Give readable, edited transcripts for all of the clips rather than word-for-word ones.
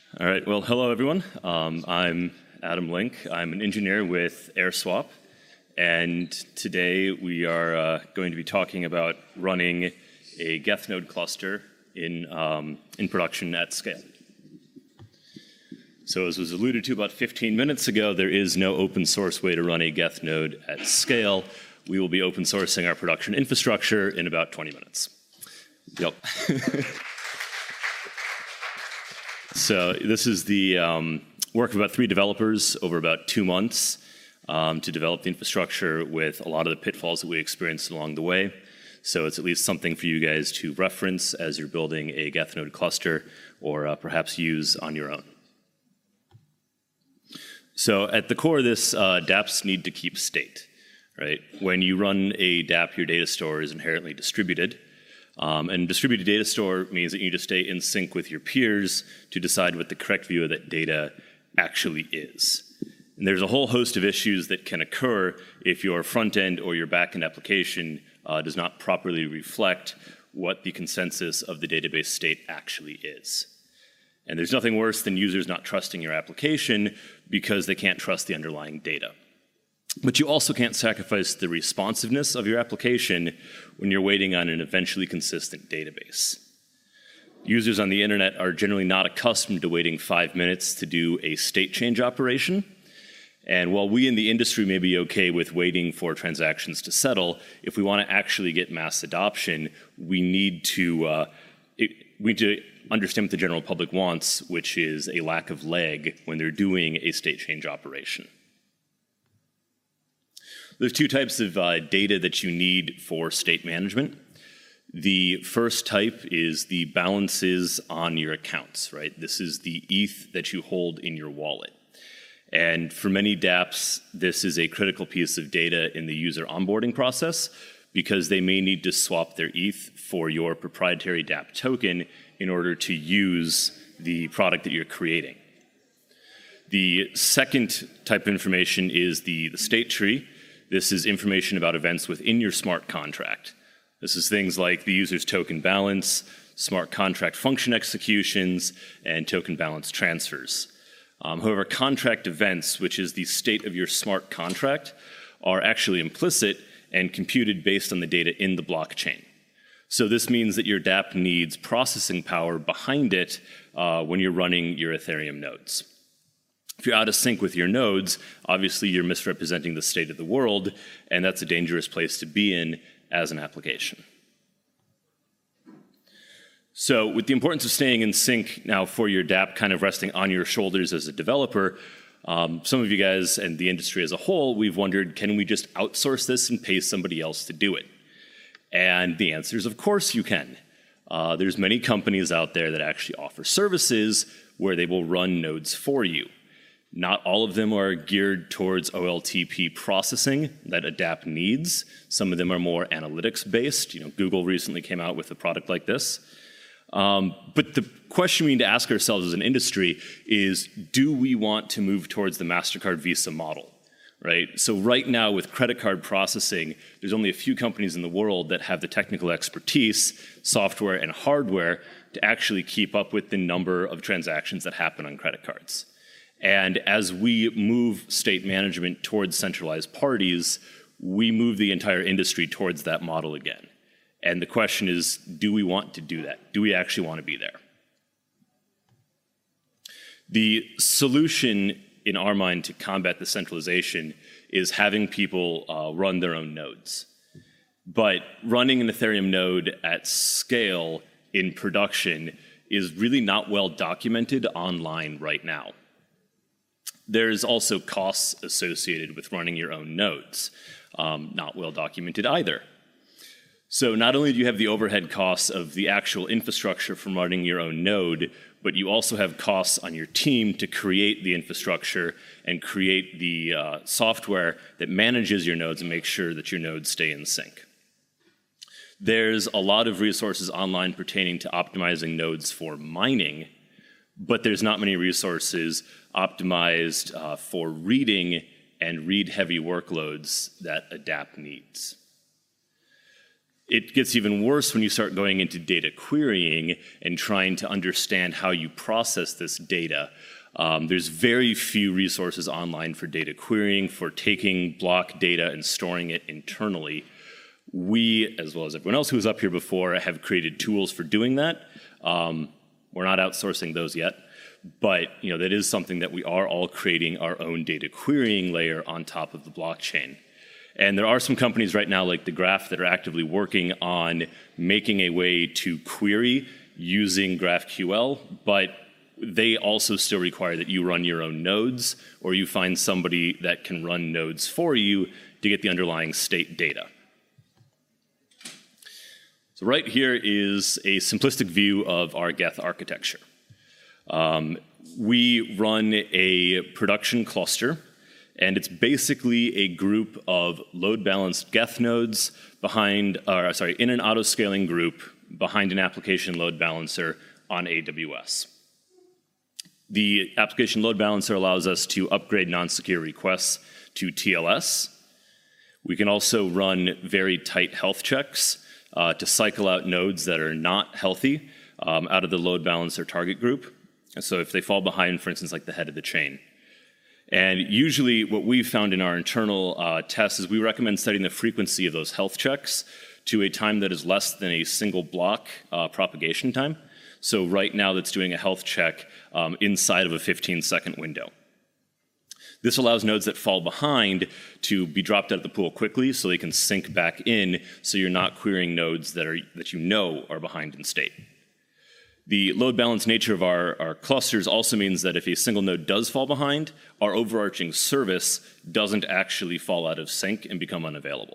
All right, well, hello everyone. I'm Adam Link. I'm an engineer with AirSwap, and today we are going to be talking about running a Geth node cluster in production at scale. So as was alluded to about 15 minutes ago, there is no open source way to run a Geth node at scale. We will be open sourcing our production infrastructure in about 20 minutes. Yep. So this is the work of about 3 developers over about 2 months to develop the infrastructure with a lot of the pitfalls that we experienced along the way. So it's at least something for you guys to reference as you're building a Geth node cluster or perhaps use on your own. So at the core of this, dApps need to keep state, right? When you run a dApp, your data store is inherently distributed. And distributed data store means that you need to stay in sync with your peers to decide what the correct view of that data actually is. And there's a whole host of issues that can occur if your front end or your back end application does not properly reflect what the consensus of the database state actually is. And there's nothing worse than users not trusting your application because they can't trust the underlying data. But you also can't sacrifice the responsiveness of your application when you're waiting on an eventually consistent database. Users on the internet are generally not accustomed to waiting 5 minutes to do a state change operation. And while we in the industry may be okay with waiting for transactions to settle, if we want to actually get mass adoption, we need to understand what the general public wants, which is a lack of lag when they're doing a state change operation. There's 2 types of data that you need for state management. The first type is the balances on your accounts, right? This is the ETH that you hold in your wallet. And for many dApps, this is a critical piece of data in the user onboarding process because they may need to swap their ETH for your proprietary dApp token in order to use the product that you're creating. The second type of information is the state tree. This is information about events within your smart contract. This is things like the user's token balance, smart contract function executions, and token balance transfers. However, contract events, which is the state of your smart contract, are actually implicit and computed based on the data in the blockchain. So this means that your dApp needs processing power behind it when you're running your Ethereum nodes. If you're out of sync with your nodes, obviously you're misrepresenting the state of the world, and that's a dangerous place to be in as an application. So with the importance of staying in sync now for your dApp kind of resting on your shoulders as a developer, some of you guys and the industry as a whole, we've wondered, can we just outsource this and pay somebody else to do it? And the answer is, of course you can. There's many companies out there that actually offer services where they will run nodes for you. Not all of them are geared towards OLTP processing that a dApp needs. Some of them are more analytics-based. Google recently came out with a product like this. But the question we need to ask ourselves as an industry is, do we want to move towards the MasterCard Visa model? Right? So right now with credit card processing, there's only a few companies in the world that have the technical expertise, software and hardware, to actually keep up with the number of transactions that happen on credit cards. And as we move state management towards centralized parties, we move the entire industry towards that model again. And the question is, do we want to do that? Do we actually want to be there? The solution in our mind to combat the centralization is having people run their own nodes. But running an Ethereum node at scale in production is really not well documented online right now. There's also costs associated with running your own nodes, not well documented either. So not only do you have the overhead costs of the actual infrastructure from running your own node, but you also have costs on your team to create the infrastructure and create the software that manages your nodes and makes sure that your nodes stay in sync. There's a lot of resources online pertaining to optimizing nodes for mining, but there's not many resources optimized for reading and read-heavy workloads that a dApp needs. It gets even worse when you start going into data querying and trying to understand how you process this data. There's very few resources online for data querying, for taking block data and storing it internally. We, as well as everyone else who was up here before, have created tools for doing that. We're not outsourcing those yet, but that is something that we are all creating our own data querying layer on top of the blockchain. And there are some companies right now like The Graph that are actively working on making a way to query using GraphQL, but they also still require that you run your own nodes or you find somebody that can run nodes for you to get the underlying state data. So right here is a simplistic view of our Geth architecture. We run a production cluster, and it's basically a group of load-balanced Geth nodes in an auto-scaling group behind an application load balancer on AWS. The application load balancer allows us to upgrade non-secure requests to TLS. We can also run very tight health checks to cycle out nodes that are not healthy out of the load balancer target group. And so if they fall behind, for instance, like the head of the chain. And usually what we've found in our internal tests is we recommend setting the frequency of those health checks to a time that is less than a single block propagation time. So right now that's doing a health check inside of a 15-second window. This allows nodes that fall behind to be dropped out of the pool quickly so they can sync back in so you're not querying nodes that are behind in state. The load balance nature of our clusters also means that if a single node does fall behind, our overarching service doesn't actually fall out of sync and become unavailable.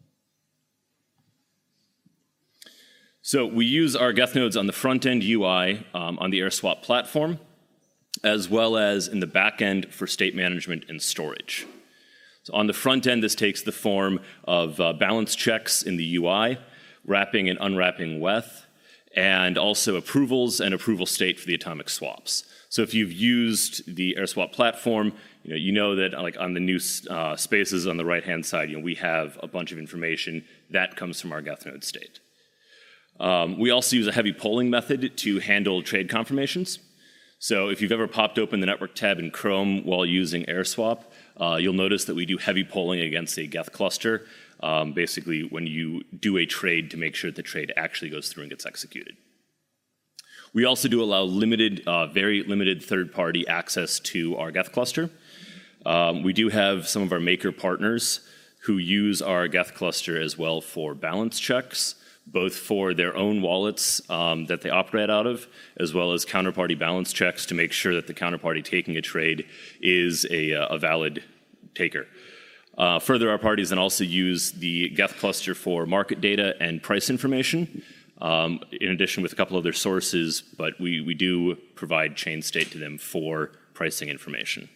So we use our Geth nodes on the front-end UI on the AirSwap platform, as well as in the back end for state management and storage. So on the front end, this takes the form of balance checks in the UI, wrapping and unwrapping WETH, and also approvals and approval state for the atomic swaps. So if you've used the AirSwap platform, you know that like on the new spaces on the right-hand side, we have a bunch of information that comes from our Geth node state. We also use a heavy polling method to handle trade confirmations. So if you've ever popped open the network tab in Chrome while using AirSwap, you'll notice that we do heavy polling against a Geth cluster, basically when you do a trade to make sure that the trade actually goes through and gets executed. We also do allow very limited third-party access to our Geth cluster. We do have some of our maker partners who use our Geth cluster as well for balance checks, both for their own wallets that they operate out of, as well as counterparty balance checks to make sure that the counterparty taking a trade is a valid taker. Further, our parties then also use the Geth cluster for market data and price information, in addition with a couple other sources, but we do provide chain state to them for pricing information.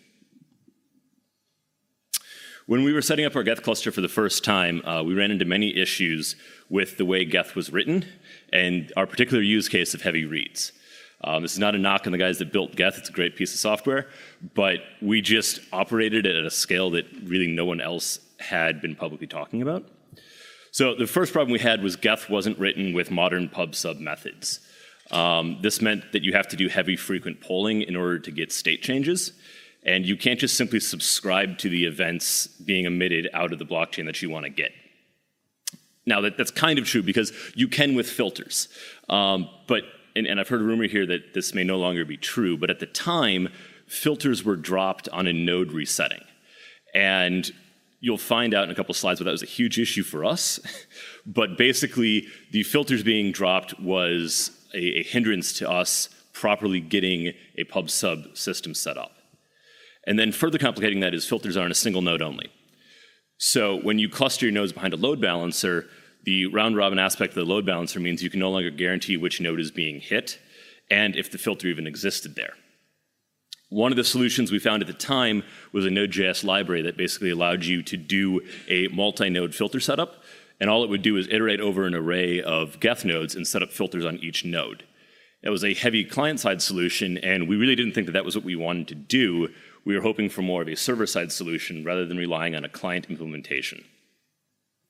When we were setting up our Geth cluster for the first time, we ran into many issues with the way Geth was written and our particular use case of heavy reads. This is not a knock on the guys that built Geth. It's a great piece of software, but we just operated it at a scale that really no one else had been publicly talking about. So the first problem we had was Geth wasn't written with modern pub/sub methods. This meant that you have to do heavy frequent polling in order to get state changes. And you can't just simply subscribe to the events being emitted out of the blockchain that you want to get. Now, that's kind of true because you can with filters. And I've heard a rumor here that this may no longer be true, but at the time, filters were dropped on a node resetting. And you'll find out in a couple slides where that was a huge issue for us. But basically, the filters being dropped was a hindrance to us properly getting a pub/sub system set up. And then further complicating that is filters are on a single node only. So when you cluster your nodes behind a load balancer, the round-robin aspect of the load balancer means you can no longer guarantee which node is being hit and if the filter even existed there. One of the solutions we found at the time was a Node.js library that basically allowed you to do a multi-node filter setup, and all it would do is iterate over an array of Geth nodes and set up filters on each node. It was a heavy client-side solution, and we really didn't think that that was what we wanted to do. We were hoping for more of a server-side solution rather than relying on a client implementation.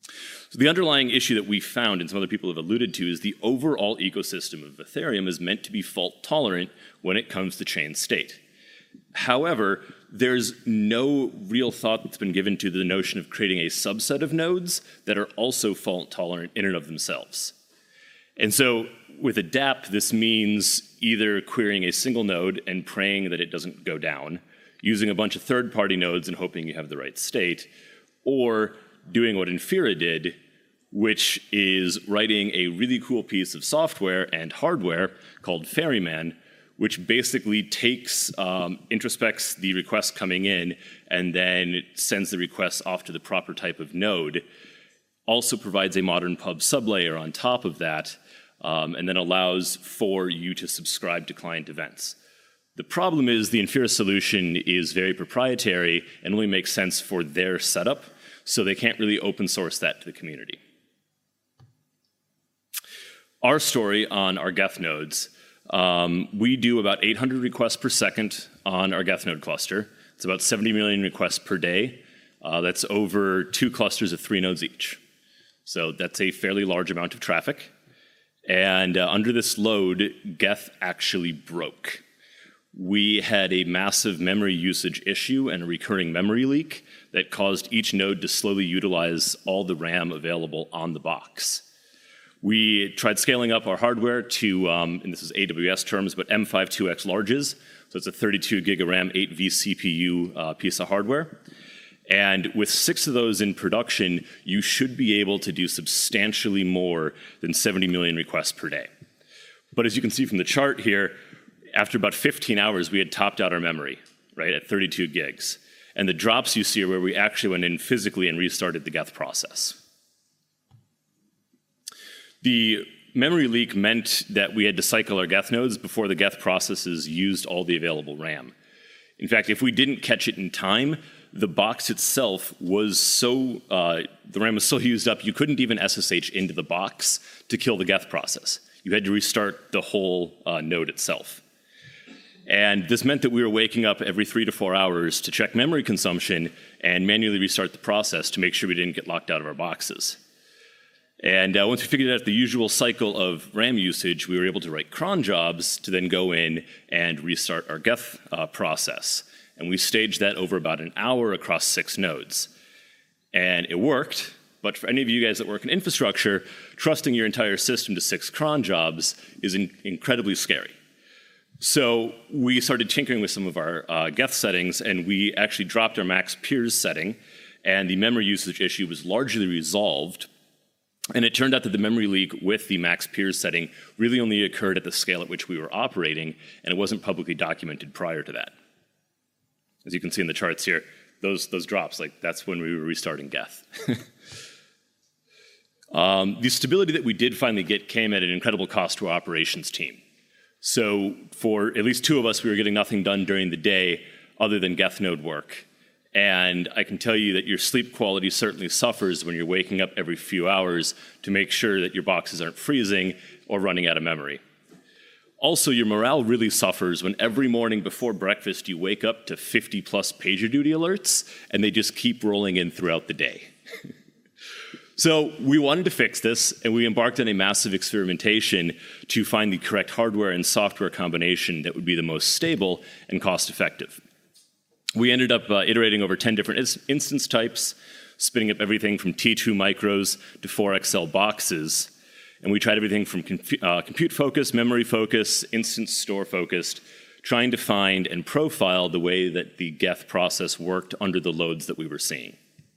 So the underlying issue that we found, and some other people have alluded to, is the overall ecosystem of Ethereum is meant to be fault tolerant when it comes to chain state. However, there's no real thought that's been given to the notion of creating a subset of nodes that are also fault tolerant in and of themselves. And so with a dApp, this means either querying a single node and praying that it doesn't go down, using a bunch of third-party nodes and hoping you have the right state, or doing what Infera did, which is writing a really cool piece of software and hardware called Ferryman, which basically takes, introspects the request coming in, and then sends the request off to the proper type of node. Also provides a modern pub sublayer on top of that, and then allows for you to subscribe to client events. The problem is the Infera solution is very proprietary and only makes sense for their setup, so they can't really open source that to the community. Our story on our Geth nodes, we do about 800 requests per second on our Geth node cluster. It's about 70 million requests per day. That's over 2 clusters of 3 nodes each. So that's a fairly large amount of traffic. And under this load, Geth actually broke. We had a massive memory usage issue and a recurring memory leak that caused each node to slowly utilize all the RAM available on the box. We tried scaling up our hardware to, and this is AWS terms, but M.5 2x larges. So it's a 32 gig of RAM, 8 vCPU piece of hardware. And with 6 of those in production, you should be able to do substantially more than 70 million requests per day. But as you can see from the chart here, after about 15 hours, we had topped out our memory, right, at 32 gigs. And the drops you see are where we actually went in physically and restarted the Geth process. The memory leak meant that we had to cycle our Geth nodes before the Geth processes used all the available RAM. In fact, if we didn't catch it in time, the box itself was so, the RAM was so used up, you couldn't even SSH into the box to kill the Geth process. You had to restart the whole node itself. And this meant that we were waking up every 3 to 4 hours to check memory consumption and manually restart the process to make sure we didn't get locked out of our boxes. And once we figured out the usual cycle of RAM usage, we were able to write cron jobs to then go in and restart our Geth process. And we staged that over about an hour across 6 nodes. And it worked, but for any of you guys that work in infrastructure, trusting your entire system to 6 cron jobs is incredibly scary. So we started tinkering with some of our Geth settings, and we actually dropped our max peers setting, and the memory usage issue was largely resolved. And it turned out that the memory leak with the max peers setting really only occurred at the scale at which we were operating, and it wasn't publicly documented prior to that. As you can see in the charts here, those drops, like that's when we were restarting Geth. The stability that we did finally get came at an incredible cost to our operations team. So for at least 2 of us, we were getting nothing done during the day other than Geth node work. And I can tell you that your sleep quality certainly suffers when you're waking up every few hours to make sure that your boxes aren't freezing or running out of memory. Also, your morale really suffers when every morning before breakfast you wake up to 50+ PagerDuty alerts, and they just keep rolling in throughout the day. So we wanted to fix this, and we embarked on a massive experimentation to find the correct hardware and software combination that would be the most stable and cost-effective. We ended up iterating over 10 different instance types, spinning up everything from T2 micros to 4XL boxes. And we tried everything from compute focused, memory focused, instance store focused, trying to find and profile the way that the Geth process worked under the loads that we were seeing.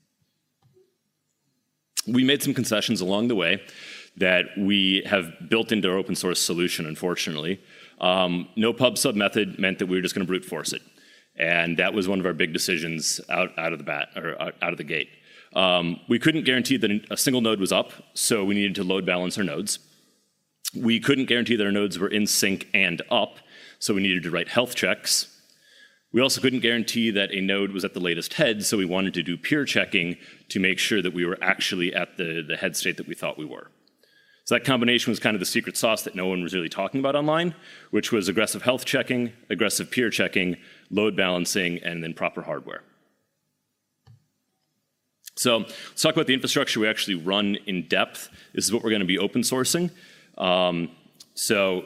We made some concessions along the way that we have built into our open source solution, unfortunately. No pub sub method meant that we were just going to brute force it. And that was one of our big decisions out of the gate. We couldn't guarantee that a single node was up, so we needed to load balance our nodes. We couldn't guarantee that our nodes were in sync and up, so we needed to write health checks. We also couldn't guarantee that a node was at the latest head, so we wanted to do peer checking to make sure that we were actually at the head state that we thought we were. So that combination was kind of the secret sauce that no one was really talking about online, which was aggressive health checking, aggressive peer checking, load balancing, and then proper hardware. So let's talk about the infrastructure we actually run in depth. This is what we're going to be open sourcing. So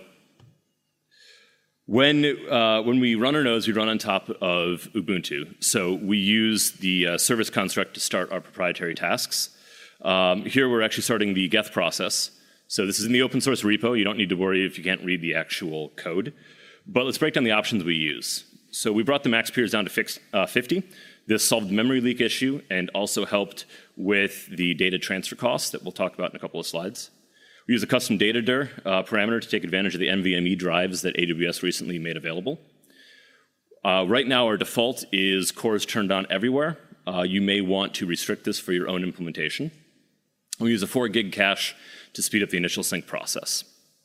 when we run our nodes, we run on top of Ubuntu. So we use the service construct to start our proprietary tasks. Here we're actually starting the Geth process. So this is in the open source repo. You don't need to worry if you can't read the actual code. But let's break down the options we use. So we brought the max peers down to 50. This solved the memory leak issue and also helped with the data transfer costs that we'll talk about in a couple of slides. We use a custom data dir parameter to take advantage of the NVMe drives that AWS recently made available. Right now, our default is cores turned on everywhere. You may want to restrict this for your own implementation. We use a 4 gig cache to speed up the initial sync process.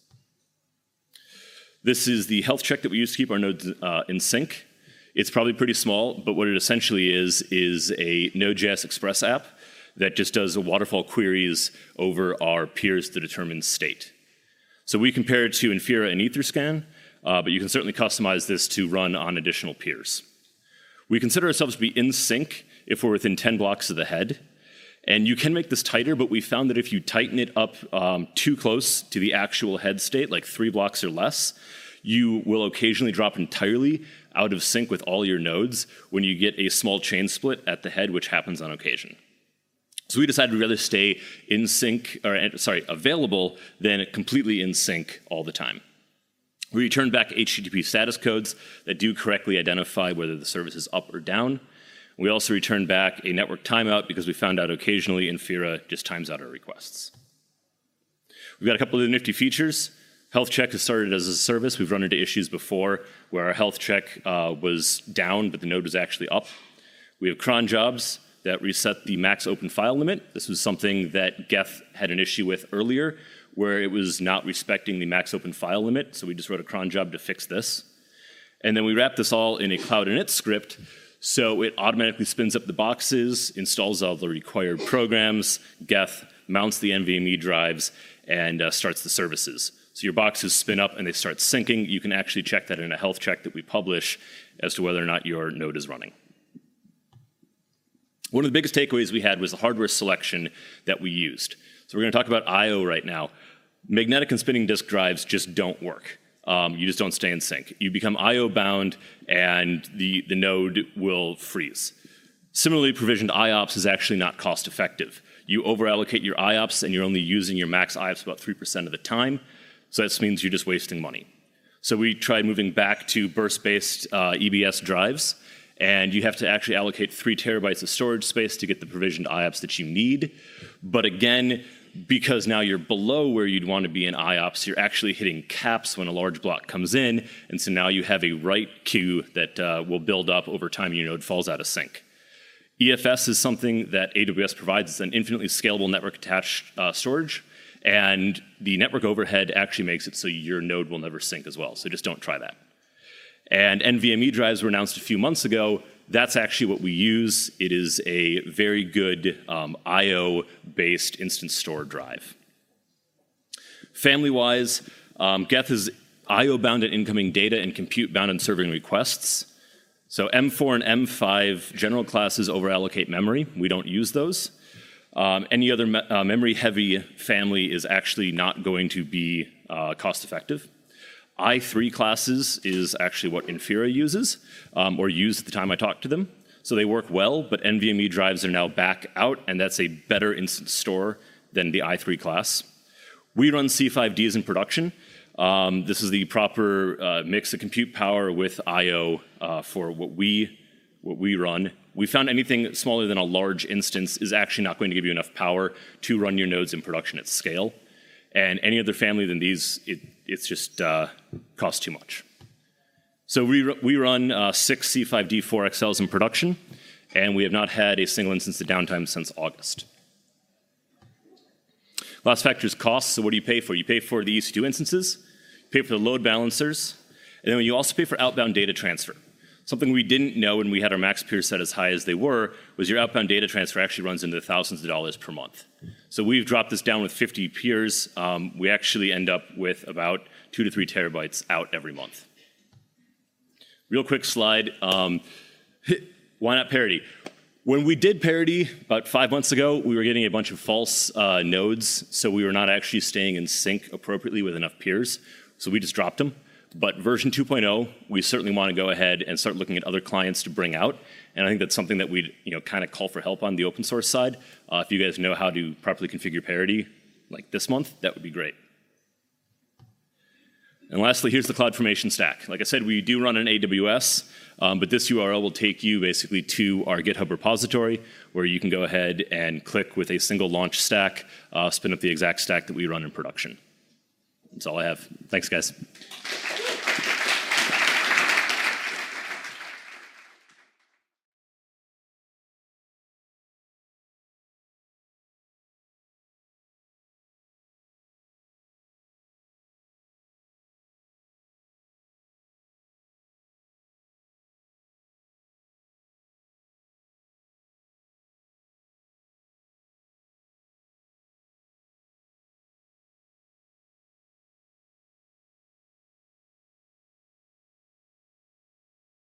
This is the health check that we use to keep our nodes in sync. It's probably pretty small, but what it essentially is a Node.js Express app that just does waterfall queries over our peers to determine state. So we compare it to Infura and Etherscan, but you can certainly customize this to run on additional peers. We consider ourselves to be in sync if we're within 10 blocks of the head. And you can make this tighter, but we found that if you tighten it up too close to the actual head state, like 3 blocks or less, you will occasionally drop entirely out of sync with all your nodes when you get a small chain split at the head, which happens on occasion. So we decided we'd rather stay in sync, available than completely in sync all the time. We returned back HTTP status codes that do correctly identify whether the service is up or down. We also returned back a network timeout because we found out occasionally Infura just times out our requests. We've got a couple of nifty features. Health check has started as a service. We've run into issues before where our health check was down, but the node was actually up. We have cron jobs that reset the max open file limit. This was something that Geth had an issue with earlier, where it was not respecting the max open file limit, so we just wrote a cron job to fix this. And then we wrapped this all in a Cloud init script, so it automatically spins up the boxes, installs all the required programs, Geth mounts the NVMe drives, and starts the services. So your boxes spin up and they start syncing. You can actually check that in a health check that we publish as to whether or not your node is running. One of the biggest takeaways we had was the hardware selection that we used. So we're going to talk about I/O right now. Magnetic and spinning disk drives just don't work. You just don't stay in sync. You become I/O bound and the node will freeze. Similarly, provisioned IOPS is actually not cost effective. You overallocate your IOPS and you're only using your max IOPS about 3% of the time. So that means you're just wasting money. So we tried moving back to burst-based EBS drives, and you have to actually allocate 3 terabytes of storage space to get the provisioned IOPS that you need. But again, because now you're below where you'd want to be in IOPS, you're actually hitting caps when a large block comes in, and so now you have a write queue that will build up over time and your node falls out of sync. EFS is something that AWS provides. It's an infinitely scalable network-attached storage. And the network overhead actually makes it so your node will never sync as well. So just don't try that. And NVMe drives were announced a few months ago. That's actually what we use. It is a very good I/O-based instant store drive. Family-wise, Geth is I/O-bound at incoming data and compute-bound on serving requests. So M4 and M5 general classes overallocate memory. We don't use those. Any other memory-heavy family is actually not going to be cost-effective. I3 classes is actually what Infura uses, or used at the time I talked to them. So they work well, but NVMe drives are now back out, and that's a better instant store than the I3 class. We run C5Ds in production. This is the proper mix of compute power with I/O for what we run. We found anything smaller than a large instance is actually not going to give you enough power to run your nodes in production at scale. And any other family than these, it's just costs too much. So we run 6 C5D4XLs in production, and we have not had a single instance of downtime since August. Last factor is cost. So what do you pay for? You pay for the EC2 instances, you pay for the load balancers, and then you also pay for outbound data transfer. Something we didn't know when we had our max peers set as high as they were was your outbound data transfer actually runs into the thousands of dollars per month. So we've dropped this down with 50 peers. We actually end up with about 2 to 3 terabytes out every month. Real quick slide. Why not parity? When we did parity about 5 months ago, we were getting a bunch of false nodes, so we were not actually staying in sync appropriately with enough peers, so we just dropped them. But version 2.0, we certainly want to go ahead and start looking at other clients to bring out, and I think that's something that we'd kind of call for help on the open source side. If you guys know how to properly configure parity, like this month, that would be great. And lastly, here's the CloudFormation stack. Like I said, we do run an AWS, but this URL will take you basically to our GitHub repository, where you can go ahead and click with a single launch stack, spin up the exact stack that we run in production. That's all I have. Thanks, guys.